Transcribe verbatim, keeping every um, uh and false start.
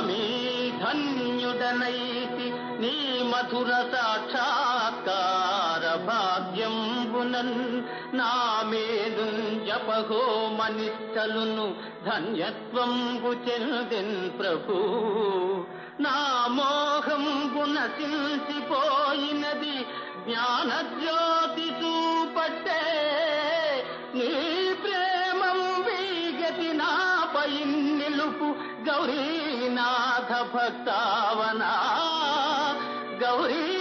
స్వామి ధన్యుడనైతి నీ మధుర సాక్షాత్కార భాగ్యంబునన్ నా మేదు జపహోమనిష్టలును ధన్యత్వంబు చెందిన్ ప్రభు నా మోహంబున సిల్సిపోయినది జ్ఞానజ్యోతి చూపట్టే నీ ప్రేమం వీగతి నాపై నిలుపు గౌరీనాథ భక్తావనా గౌరీ